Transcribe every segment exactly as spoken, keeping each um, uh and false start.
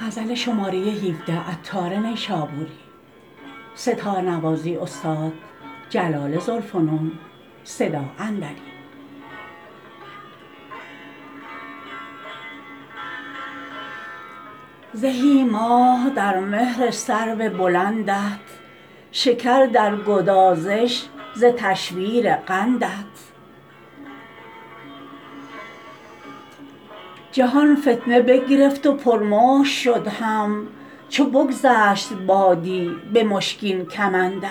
غزل شماره هفده عطار نیشابوری. سه‌تا نوازی استاد جلال ذوالفنون. صدا اندری. زهی ماه در مهر سرو بلندت، شکر در گدازش ز تشویر قندت. جهان فتنه بگرفت و پرمشک شد هم، چو بگذشت بادی به مشکین کمندت.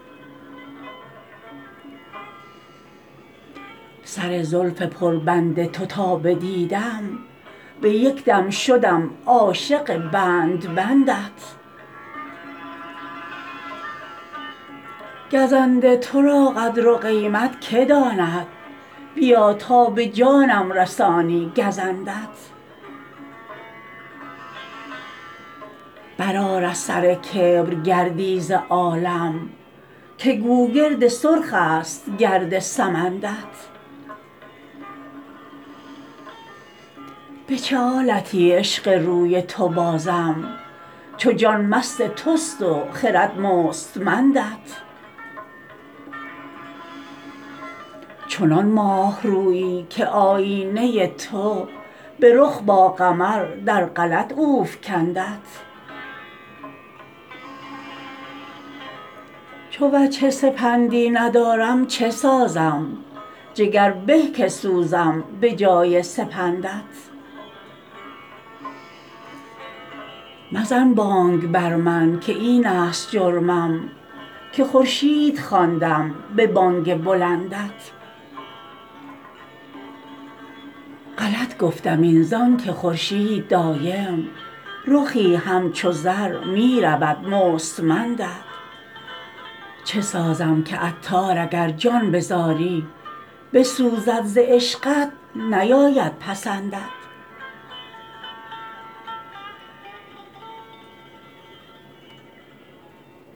سر زلف پربند تو تا بدیدم، به یک دم شدم عاشق بند بندت. گزند تو را قدر و قیمت که داند، بیا تا به جانم رسانی گزندت. برآر از سر کبر گردی ز عالم، که گوگرد سرخ است گرد سمندت. به چه حالتی عشق روی تو بازم، چو جان مست توست و خرد مستمندت. چنان ماه رویی که آیینه تو به رخ با قمر در غلط اوفکندت. چو وجه سپندی ندارم چه سازم، جگر به که سوزم به جای سپندت. مزن بانگ بر من که این است جرمم، که خورشید خواندم به بانگ بلندت. غلط گفتم این زانکه خورشید دایم، رخی همچو زر می رود مستمندت. چه سازم که عطار اگر جان بزاری، بسوزد ز عشقت نیاید پسندت.